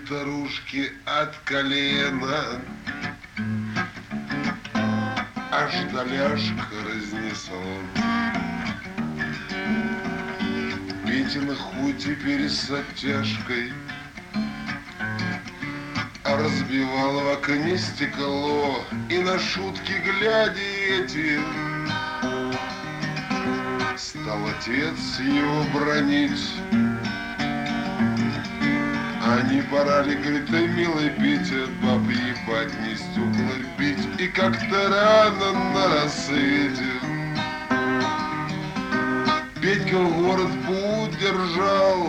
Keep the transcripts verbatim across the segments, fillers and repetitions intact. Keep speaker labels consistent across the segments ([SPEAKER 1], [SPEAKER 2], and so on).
[SPEAKER 1] старушки от колена, аж доляшка разнесло. Петин хуй теперь с оттяжкой разбивал в окне стекло, и на шутки глядя эти стал отец его бронить. А не пора ли, говорит, ты, милый Петя, баб ебать, не стекла бить, и как-то рано на рассвете Петька в город путь держал,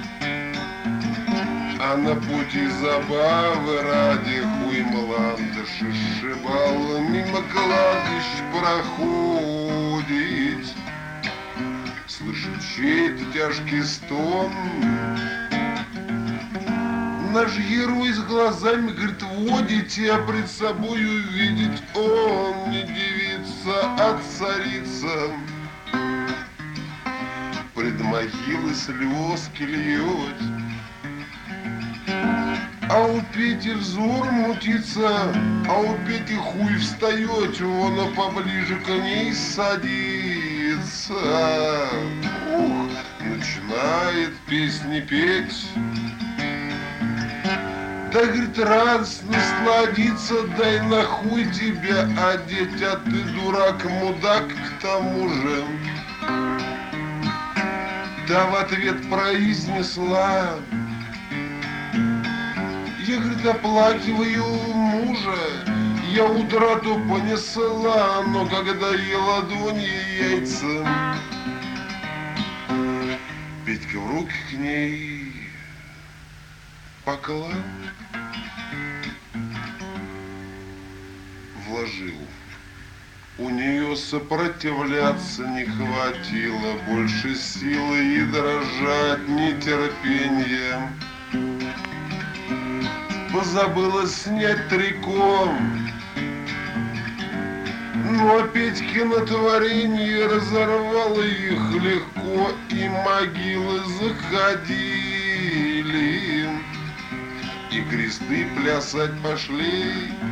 [SPEAKER 1] а на пути забавы ради хуй мландыши сшибал, мимо кладбищ проходить. Слышит чей-то тяжкий стон. Наш герой с глазами, говорит, водите, а пред собою видит он не девица, а царица. Пред могилой слезки льет, а у Пети взор мутится, а у Пети хуй встает, он поближе к ней садится. Ух, начинает песни петь. Да, говорит, радостно сладиться, дай нахуй тебя одеть, а ты дурак, мудак к тому же. Да в ответ произнесла: я, говорит, оплакиваю мужа, я утрату понесла, но когда ей ладони яйца, Петька в руки к ней поклал, вложил. У нее сопротивляться не хватило больше силы и дрожать нетерпением. Позабыла снять трико, но Петькино творение разорвало их легко, и могилы заходили, и кресты плясать пошли.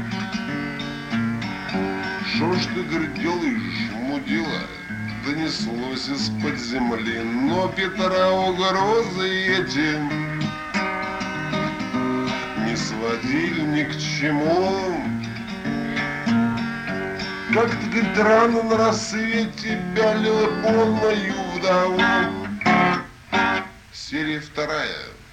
[SPEAKER 1] Шо ж ты, говорит, делаешь, мудила? Донеслось из-под земли, но Петра угрозы эти не сводили ни к чему. Как-то, говорит, рано на рассвете пялила полную вдову. Серия вторая.